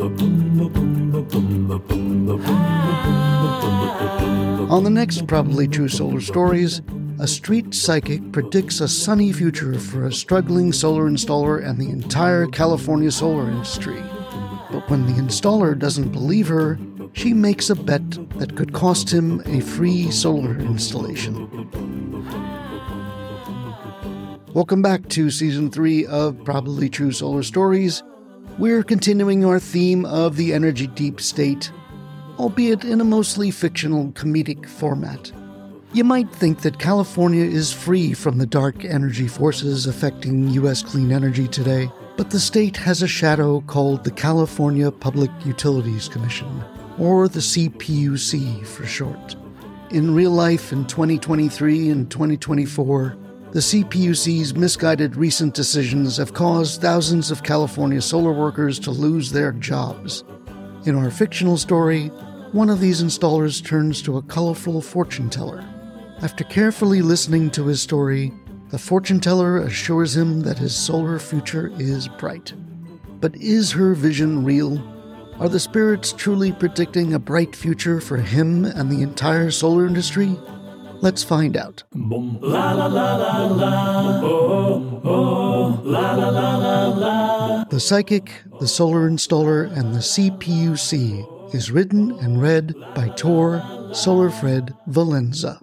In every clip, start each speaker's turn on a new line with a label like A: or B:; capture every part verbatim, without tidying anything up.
A: On the next Probably True Solar Stories, a street psychic predicts a sunny future for a struggling solar installer and the entire California solar industry. But when the installer doesn't believe her, she makes a bet that could cost him a free solar installation. Welcome back to Season three of Probably True Solar Stories. We're continuing our theme of the energy deep state, albeit in a mostly fictional comedic format. You might think that California is free from the dark energy forces affecting U S clean energy today, but the state has a shadow called the California Public Utilities Commission, or the C P U C for short. In real life in twenty twenty-three and twenty twenty-four, the C P U C's misguided recent decisions have caused thousands of California solar workers to lose their jobs. In our fictional story, one of these installers turns to a colorful fortune teller. After carefully listening to his story, the fortune teller assures him that his solar future is bright. But is her vision real? Are the spirits truly predicting a bright future for him and the entire solar industry? Let's find out. The Psychic, the Solar Installer, and the C P U C is written and read by Tor Solarfred Valenza.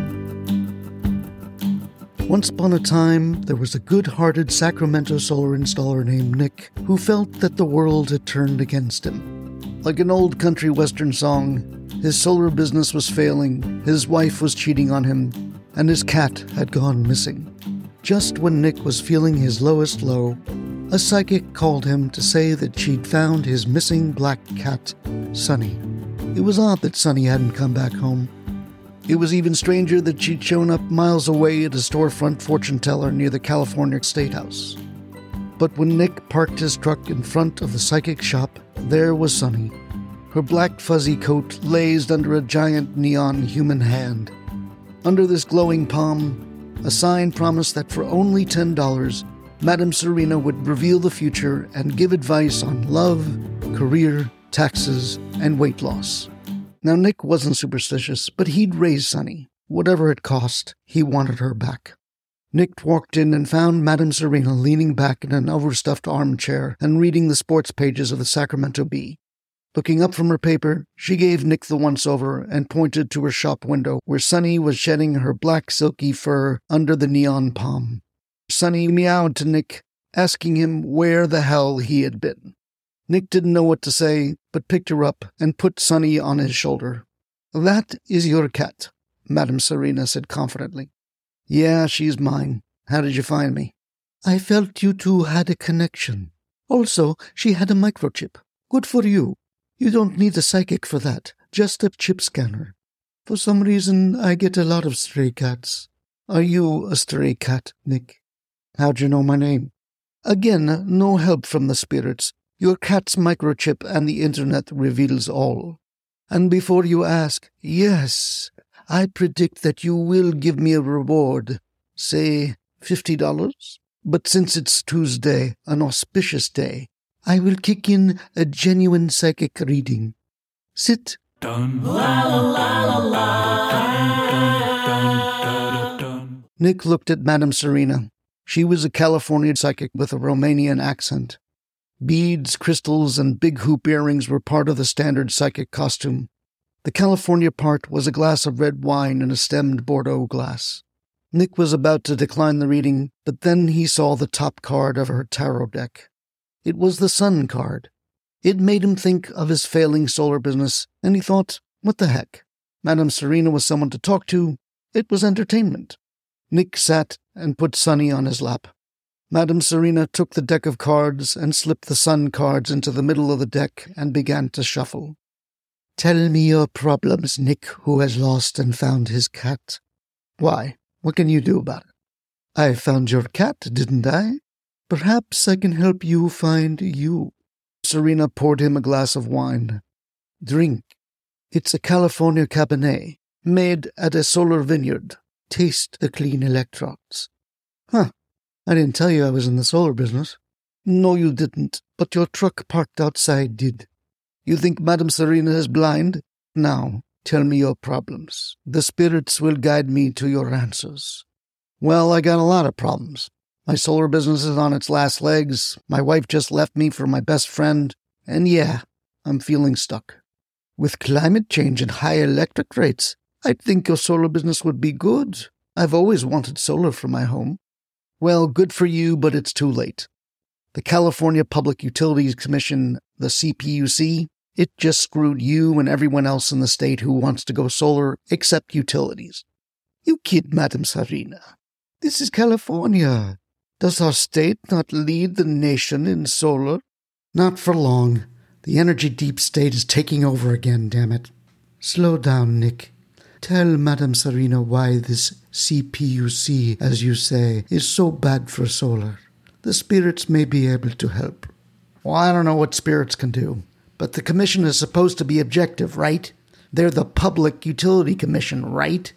A: Once upon a time, there was a good-hearted Sacramento solar installer named Nick who felt that the world had turned against him. Like an old country western song, his solar business was failing, his wife was cheating on him, and his cat had gone missing. Just when Nick was feeling his lowest low, a psychic called him to say that she'd found his missing black cat, Sunny. It was odd that Sunny hadn't come back home. It was even stranger that she'd shown up miles away at a storefront fortune teller near the California State House. But when Nick parked his truck in front of the psychic shop, there was Sunny, her black fuzzy coat lazed under a giant neon human hand. Under this glowing palm, a sign promised that for only ten dollars, Madame Serena would reveal the future and give advice on love, career, taxes, and weight loss. Now, Nick wasn't superstitious, but he'd raise Sunny. Whatever it cost, he wanted her back. Nick walked in and found Madame Serena leaning back in an overstuffed armchair and reading the sports pages of the Sacramento Bee. Looking up from her paper, she gave Nick the once-over and pointed to her shop window where Sunny was shedding her black silky fur under the neon palm. Sunny meowed to Nick, asking him where the hell he had been. Nick didn't know what to say, but picked her up and put Sunny on his shoulder. "That is your cat," Madame Serena said confidently. "Yeah, she's mine. How did you find me?" "I felt you two had a connection. Also, she had a microchip. Good for you. You don't need a psychic for that, just a chip scanner. For some reason, I get a lot of stray cats. Are you a stray cat, Nick?" "How'd you know my name?" "Again, no help from the spirits. Your cat's microchip and the internet reveals all. And before you ask, yes, I predict that you will give me a reward, say fifty dollars. But since it's Tuesday, an auspicious day, I will kick in a genuine psychic reading. Sit." Dun, la, la, la, la, la. Dun, dun, dun, dun. Nick looked at Madame Serena. She was a California psychic with a Romanian accent. Beads, crystals, and big hoop earrings were part of the standard psychic costume. The California part was a glass of red wine in a stemmed Bordeaux glass. Nick was about to decline the reading, but then he saw the top card of her tarot deck. It was the Sun card. It made him think of his failing solar business, and he thought, what the heck? Madame Serena was someone to talk to. It was entertainment. Nick sat and put Sunny on his lap. Madame Serena took the deck of cards and slipped the Sun cards into the middle of the deck and began to shuffle. "Tell me your problems, Nick, who has lost and found his cat." "Why? What can you do about it?" "I found your cat, didn't I? Perhaps I can help you find you." Serena poured him a glass of wine. "Drink. It's a California Cabernet, made at a solar vineyard. Taste the clean electrons." "Huh. I didn't tell you I was in the solar business." "No, you didn't, but your truck parked outside did. You think Madame Serena is blind? Now, tell me your problems. The spirits will guide me to your answers. Well, I got a lot of problems. My solar business is on its last legs. My wife just left me for my best friend. And yeah, I'm feeling stuck. With climate change and high electric rates, I think your solar business would be good. I've always wanted solar for my home. Well, good for you, but it's too late. The California Public Utilities Commission, the C P U C, it just screwed you and everyone else in the state who wants to go solar except utilities. You kid, Madame Serena. This is California. Does our state not lead the nation in solar? Not for long. The energy deep state is taking over again, damn it. Slow down, Nick. Tell Madame Serena why this C P U C, as you say, is so bad for solar. The spirits may be able to help. Well, I don't know what spirits can do, but the commission is supposed to be objective, right? They're the Public Utility Commission, right?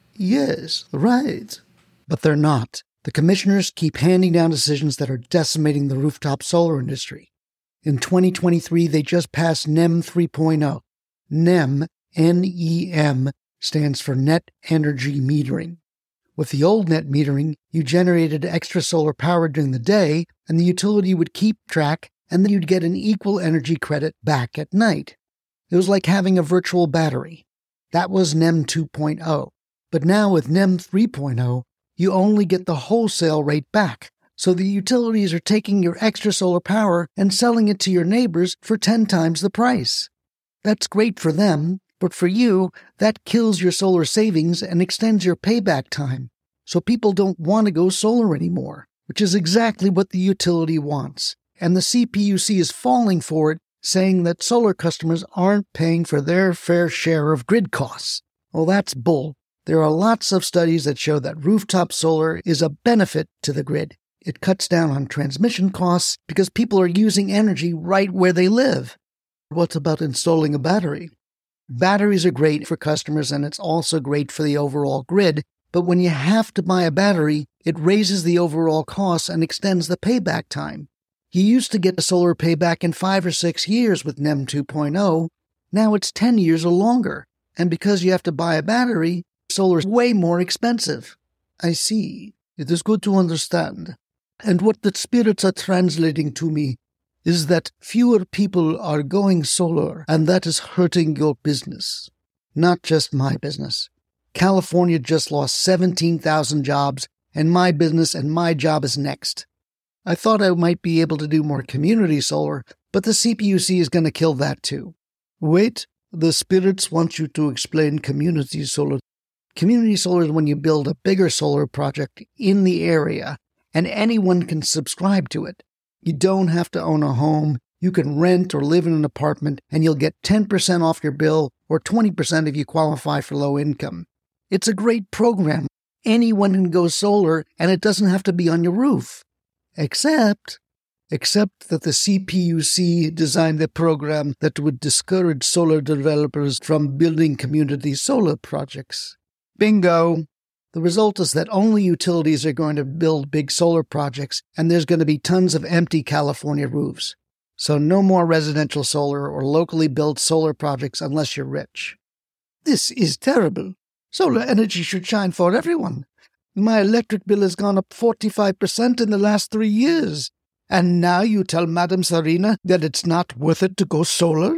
A: Yes, right. But they're not. The commissioners keep handing down decisions that are decimating the rooftop solar industry. In twenty twenty-three, they just passed N E M three point oh. N E M, N E M, stands for Net Energy Metering. With the old net metering, you generated extra solar power during the day, and the utility would keep track, and then you'd get an equal energy credit back at night. It was like having a virtual battery. That was N E M two point oh. But now with N E M three point oh, you only get the wholesale rate back. So the utilities are taking your extra solar power and selling it to your neighbors for ten times the price. That's great for them, but for you, that kills your solar savings and extends your payback time. So people don't want to go solar anymore, which is exactly what the utility wants. And the C P U C is falling for it, saying that solar customers aren't paying for their fair share of grid costs. Well, that's bull. There are lots of studies that show that rooftop solar is a benefit to the grid. It cuts down on transmission costs because people are using energy right where they live. What about installing a battery? Batteries are great for customers, and it's also great for the overall grid, but when you have to buy a battery, it raises the overall costs and extends the payback time. You used to get a solar payback in five or six years with N E M two point oh. Now it's ten years or longer, and because you have to buy a battery, solar is way more expensive. I see. It is good to understand. And what the spirits are translating to me is that fewer people are going solar, and that is hurting your business. Not just my business. California just lost seventeen thousand jobs, and my business and my job is next. I thought I might be able to do more community solar, but the C P U C is going to kill that too. Wait, the spirits want you to explain community solar. Community solar is when you build a bigger solar project in the area, and anyone can subscribe to it. You don't have to own a home. You can rent or live in an apartment, and you'll get ten percent off your bill or twenty percent if you qualify for low income. It's a great program. Anyone can go solar, and it doesn't have to be on your roof. Except, except that the C P U C designed a program that would discourage solar developers from building community solar projects. Bingo! The result is that only utilities are going to build big solar projects, and there's going to be tons of empty California roofs. So no more residential solar or locally built solar projects unless you're rich. This is terrible. Solar energy should shine for everyone. My electric bill has gone up forty-five percent in the last three years. And now you tell Madame Serena that it's not worth it to go solar?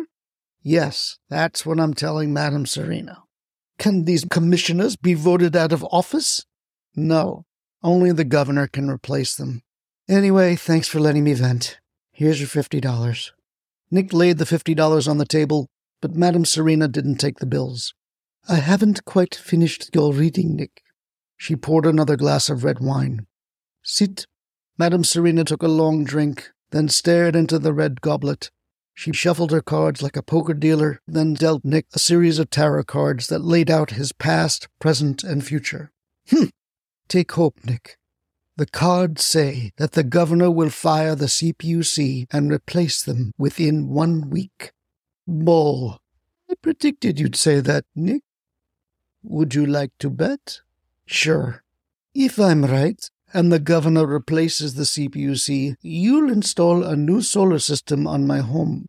A: Yes, that's what I'm telling Madame Serena. Can these commissioners be voted out of office? No, only the governor can replace them. Anyway, thanks for letting me vent. Here's your fifty dollars. Nick laid the fifty dollars on the table, but Madame Serena didn't take the bills. I haven't quite finished your reading, Nick. She poured another glass of red wine. Sit. Madame Serena took a long drink, then stared into the red goblet. She shuffled her cards like a poker dealer, then dealt Nick a series of tarot cards that laid out his past, present, and future. Hm. Take hope, Nick. The cards say that the governor will fire the C P U C and replace them within one week. Bull. I predicted you'd say that, Nick. Would you like to bet? Sure. If I'm right, and the governor replaces the C P U C, you'll install a new solar system on my home.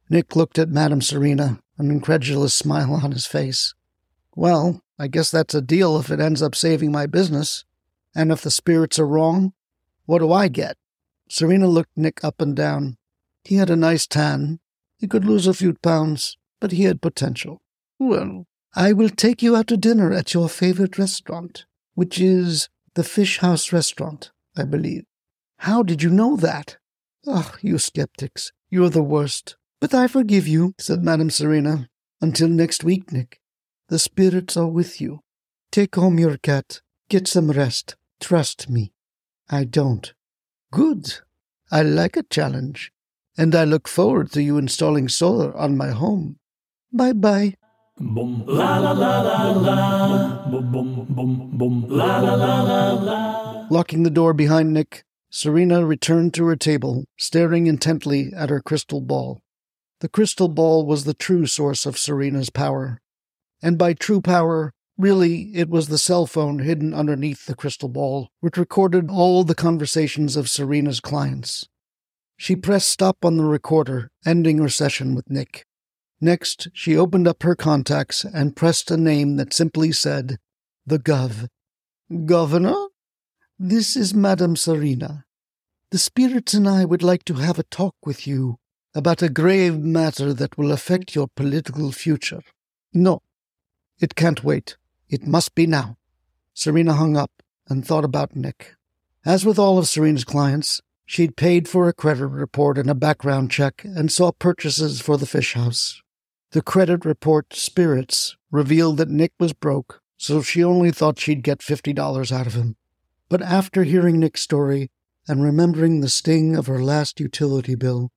A: Nick looked at Madame Serena, an incredulous smile on his face. Well, I guess that's a deal if it ends up saving my business. And if the spirits are wrong, what do I get? Serena looked Nick up and down. He had a nice tan. He could lose a few pounds, but he had potential. Well, I will take you out to dinner at your favorite restaurant, which is the Fish House Restaurant, I believe. How did you know that? Oh, you skeptics, you're the worst. But I forgive you, said Madame Serena. Until next week, Nick. The spirits are with you. Take home your cat. Get some rest. Trust me. I don't. Good. I like a challenge. And I look forward to you installing solar on my home. Bye-bye. Boom, la la la la la. Boom, boom, boom, boom, la la la la la. Locking the door behind Nick, Serena returned to her table, staring intently at her crystal ball. The crystal ball was the true source of Serena's power. And by true power, really, it was the cell phone hidden underneath the crystal ball, which recorded all the conversations of Serena's clients. She pressed stop on the recorder, ending her session with Nick. Next, she opened up her contacts and pressed a name that simply said, The Gov. Governor? This is Madame Serena. The spirits and I would like to have a talk with you about a grave matter that will affect your political future. No, it can't wait. It must be now. Serena hung up and thought about Nick. As with all of Serena's clients, she'd paid for a credit report and a background check and saw purchases for the Fish House. The credit report, Spirits, revealed that Nick was broke, so she only thought she'd get fifty dollars out of him. But after hearing Nick's story and remembering the sting of her last utility bill,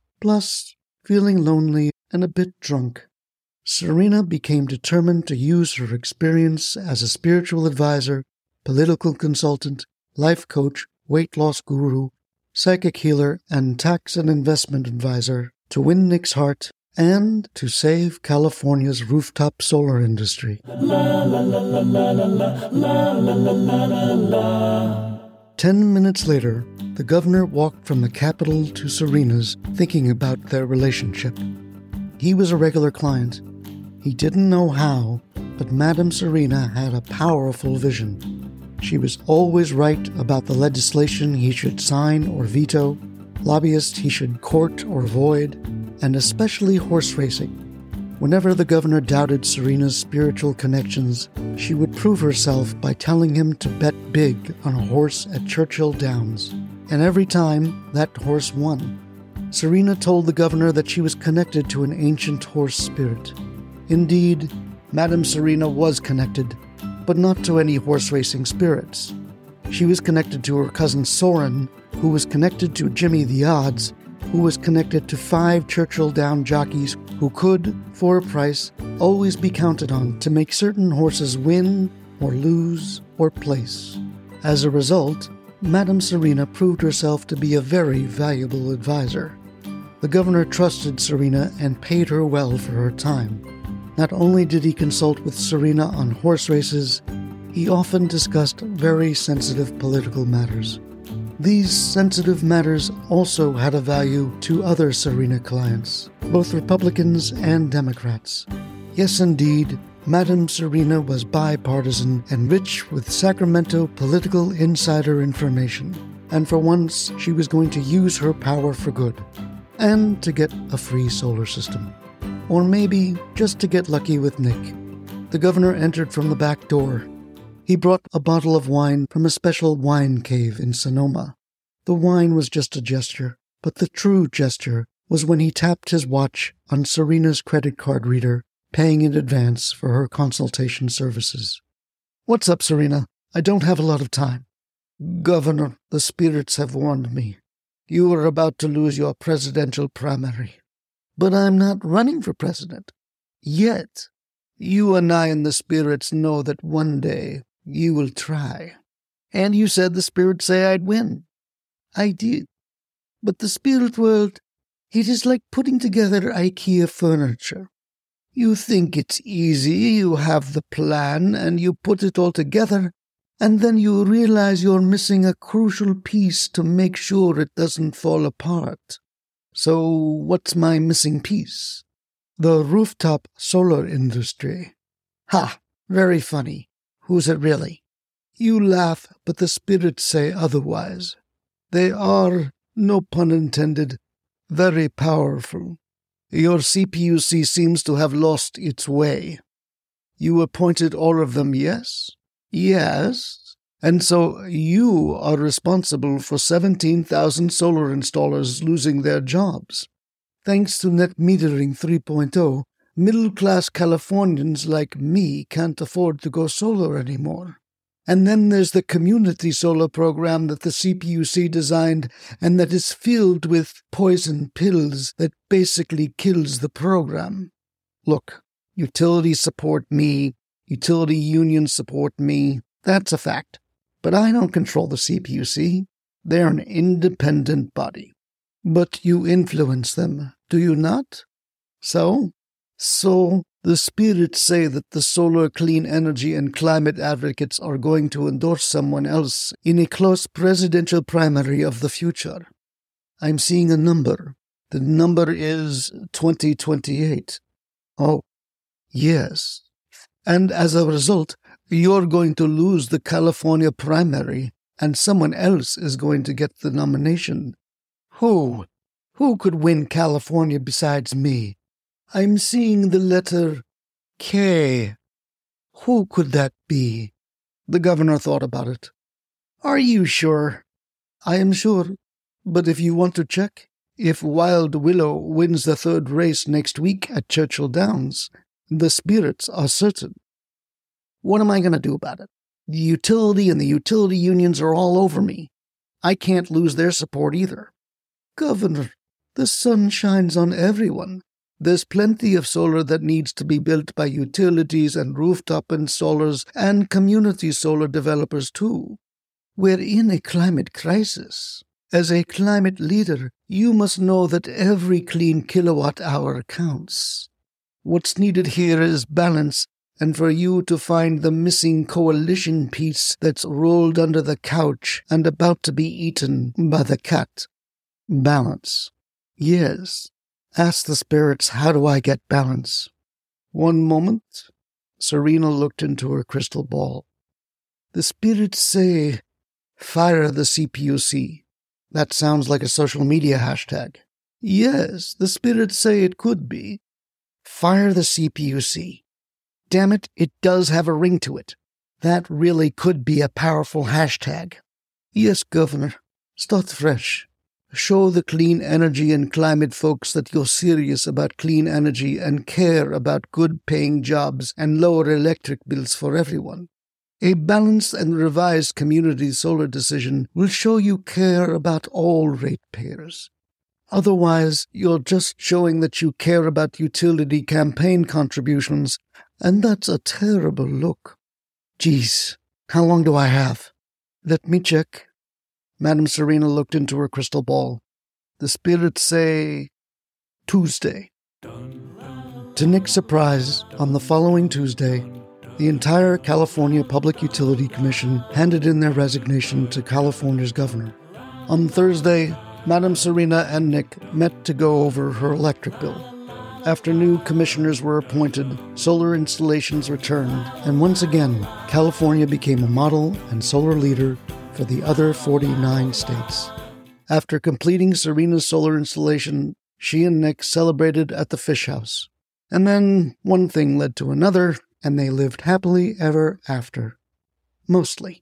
A: plus feeling lonely and a bit drunk, Serena became determined to use her experience as a spiritual advisor, political consultant, life coach, weight loss guru, psychic healer, and tax and investment advisor to win Nick's heart and to save California's rooftop solar industry. La, la, la, la, la, la, la, la, la, la. Ten minutes later, the governor walked from the Capitol to Serena's, thinking about their relationship. He was a regular client. He didn't know how, but Madame Serena had a powerful vision. She was always right about the legislation he should sign or veto, lobbyists he should court or avoid, and especially horse racing. Whenever the governor doubted Serena's spiritual connections, she would prove herself by telling him to bet big on a horse at Churchill Downs. And every time, that horse won. Serena told the governor that she was connected to an ancient horse spirit. Indeed, Madame Serena was connected, but not to any horse racing spirits. She was connected to her cousin Soren, who was connected to Jimmy the Odds, who was connected to five Churchill Down jockeys who could, for a price, always be counted on to make certain horses win or lose or place. As a result, Madame Serena proved herself to be a very valuable advisor. The governor trusted Serena and paid her well for her time. Not only did he consult with Serena on horse races, he often discussed very sensitive political matters. These sensitive matters also had a value to other Serena clients, both Republicans and Democrats. Yes, indeed, Madame Serena was bipartisan and rich with Sacramento political insider information, and for once she was going to use her power for good, and to get a free solar system. Or maybe just to get lucky with Nick. The governor entered from the back door. He brought a bottle of wine from a special wine cave in Sonoma. The wine was just a gesture, but the true gesture was when he tapped his watch on Serena's credit card reader, paying in advance for her consultation services. What's up, Serena? I don't have a lot of time. Governor, the spirits have warned me. You are about to lose your presidential primary. But I'm not running for president. Yet. You and I and the spirits know that one day you will try. And you said the spirits say I'd win. I did. But the spirit world, it is like putting together IKEA furniture. You think it's easy, you have the plan, and you put it all together, and then you realize you're missing a crucial piece to make sure it doesn't fall apart. So what's my missing piece? The rooftop solar industry. Ha! Very funny. Who's it really? You laugh, but the spirits say otherwise. They are, no pun intended, very powerful. Your C P U C seems to have lost its way. You appointed all of them, yes? Yes. And so you are responsible for seventeen thousand solar installers losing their jobs. Thanks to net metering three point oh, middle-class Californians like me can't afford to go solar anymore. And then there's the community solar program that the C P U C designed and that is filled with poison pills that basically kills the program. Look, utilities support me, utility unions support me, that's a fact. But I don't control the C P U C. They're an independent body. But you influence them, do you not? So? So, the spirits say that the solar clean energy and climate advocates are going to endorse someone else in a close presidential primary of the future. I'm seeing a number. The number is twenty twenty-eight. Oh, yes. And as a result, you're going to lose the California primary, and someone else is going to get the nomination. Who? Who could win California besides me? I'm seeing the letter K. Who could that be? The governor thought about it. Are you sure? I am sure, but if you want to check, if Wild Willow wins the third race next week at Churchill Downs, the spirits are certain. What am I going to do about it? The utility and the utility unions are all over me. I can't lose their support either. Governor, the sun shines on everyone. There's plenty of solar that needs to be built by utilities and rooftop installers and community solar developers too. We're in a climate crisis. As a climate leader, you must know that every clean kilowatt hour counts. What's needed here is balance, and for you to find the missing coalition piece that's rolled under the couch and about to be eaten by the cat. Balance. Yes. Ask the spirits, how do I get balance? One moment. Serena looked into her crystal ball. The spirits say, fire the C P U C. That sounds like a social media hashtag. Yes, the spirits say it could be. Fire the C P U C. Damn it, it does have a ring to it. That really could be a powerful hashtag. Yes, Governor. Start fresh. Show the clean energy and climate folks that you're serious about clean energy and care about good-paying jobs and lower electric bills for everyone. A balanced and revised community solar decision will show you care about all ratepayers. Otherwise, you're just showing that you care about utility campaign contributions, and that's a terrible look. Geez, how long do I have? Let me check. Madame Serena looked into her crystal ball. The spirits say Tuesday. To Nick's surprise, on the following Tuesday, the entire California Public Utility Commission handed in their resignation to California's governor. On Thursday, Madame Serena and Nick met to go over her electric bill. After new commissioners were appointed, solar installations returned, and once again, California became a model and solar leader for the other forty-nine states. After completing Serena's solar installation, she and Nick celebrated at the fish house. And then one thing led to another, and they lived happily ever after. Mostly.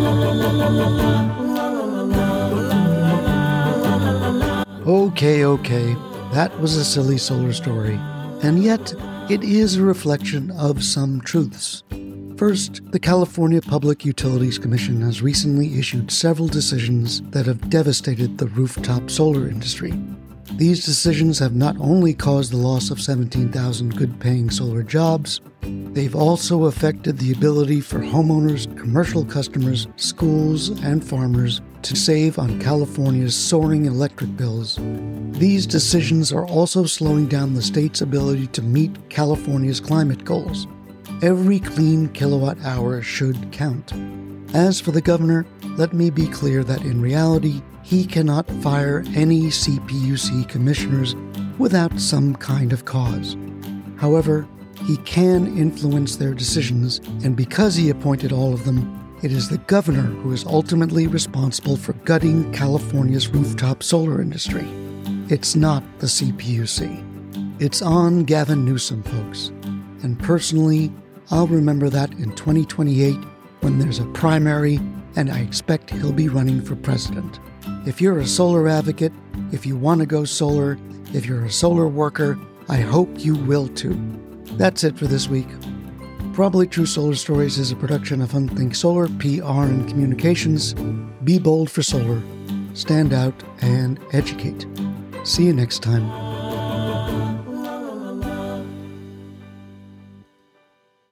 A: Okay, okay, that was a silly solar story. And yet, it is a reflection of some truths. First, the California Public Utilities Commission has recently issued several decisions that have devastated the rooftop solar industry. These decisions have not only caused the loss of seventeen thousand good-paying solar jobs, they've also affected the ability for homeowners, commercial customers, schools, and farmers to save on California's soaring electric bills. These decisions are also slowing down the state's ability to meet California's climate goals. Every clean kilowatt hour should count. As for the governor, let me be clear that in reality, he cannot fire any C P U C commissioners without some kind of cause. However, he can influence their decisions, and because he appointed all of them, it is the governor who is ultimately responsible for gutting California's rooftop solar industry. It's not the C P U C. It's on Gavin Newsom, folks. And personally, I'll remember that in twenty twenty-eight when there's a primary and I expect he'll be running for president. If you're a solar advocate, if you want to go solar, if you're a solar worker, I hope you will too. That's it for this week. Probably True Solar Stories is a production of Unthink Solar, P R and Communications. Be bold for solar, stand out, and educate. See you next time.